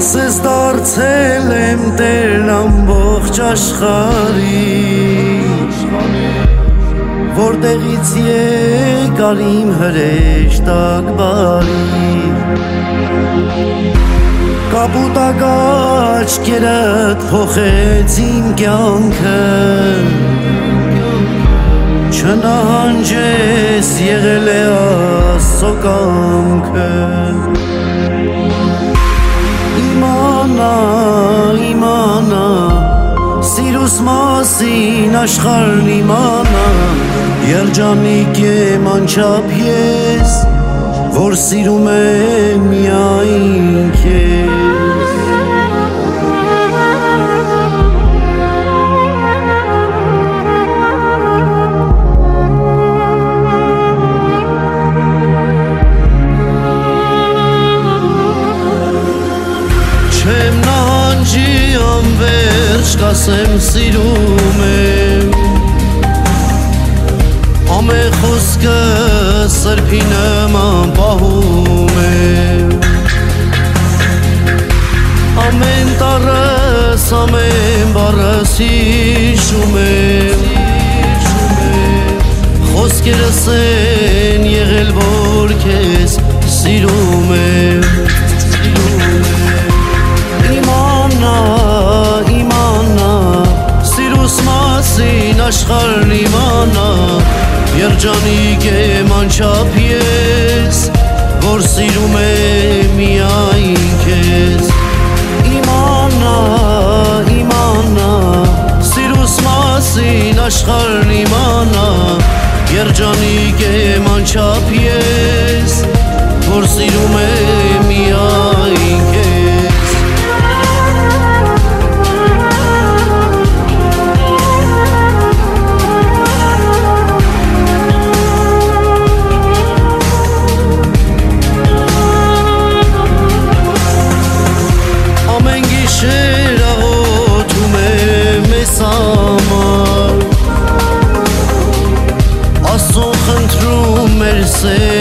ասես դարձել եմ տերն ամբողջ աշխարհի, որտեղից եկար իմ հրեշտակ բարի, կապուտակ աչքերդ փոխեց իմ կյանքը, չնահանջես եղել է Աստծո կամքը, իմանա, սիրուս մասին աշխարհն իմանա, երջանիկ եմ անչափ ես, որ սիրում եմ միայն քեզ։ Չեմ նահանջի անվերջ կասեմ սիրում եմ, ամեն խոսքը սրբի նման պահում եմ, ամեն տառս, ամեն բառս հիշում եմ, խոսքերս են եղել որ քեզ սիրում եմ, իմանա, սիրուս մասին աշխարհն իմանա, երջանիկ եմ անչափ ես, որ սիրում եմ միայն քեզ։ Իմանա, սիրուս մասին աշխարհն իմանա, երջանիկ եմ անչափ ես, որ սիրում եմ միայն քեզ։ Աստծո խնդրում մեր սեր